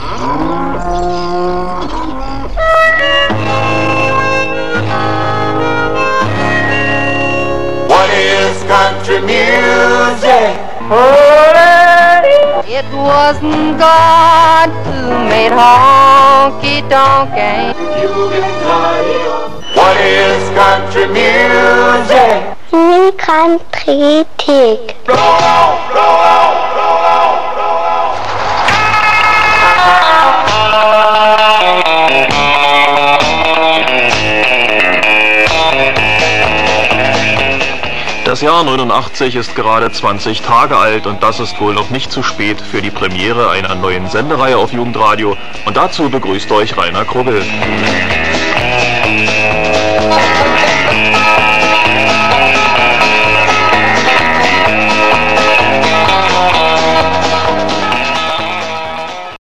What is country music? It wasn't God who made honky-tonk. What is country music? Country-Kritik. Roll out, roll out, roll out, roll out. Das Jahr 89 ist gerade 20 Tage alt und das ist wohl noch nicht zu spät für die Premiere einer neuen Sendereihe auf Jugendradio. Und dazu begrüßt euch Rainer Kruggel.